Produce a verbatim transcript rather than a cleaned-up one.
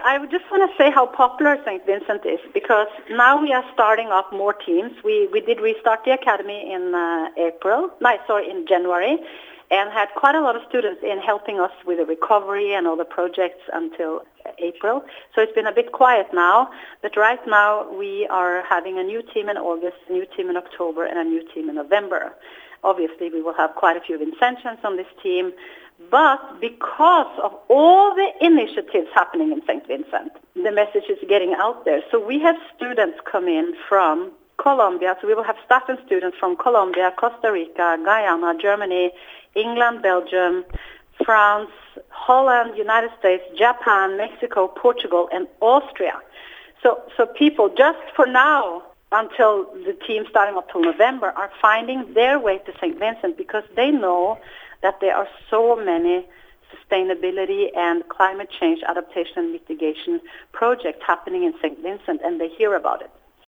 I would just want to say how popular Saint Vincent is, because now we are starting up more teams. We we did restart the academy in uh, April, no, sorry, in January, and had quite a lot of students in helping us with the recovery and all the projects until April. So it's been a bit quiet now, but right now we are having a new team in August, a new team in October, and a new team in November. Obviously, we will have quite a few Vincentians on this team, but because of all the initiatives happening in Saint Vincent, the message is getting out there. So we have students come in from Colombia, so we will have staff and students from Colombia, Costa Rica, Guyana, Germany, England, Belgium, France, Holland, United States, Japan, Mexico, Portugal, and Austria. So, so people, just for now, until the team starting up till November, are finding their way to Saint Vincent because they know that there are so many sustainability and climate change adaptation and mitigation projects happening in Saint Vincent, and they hear about it.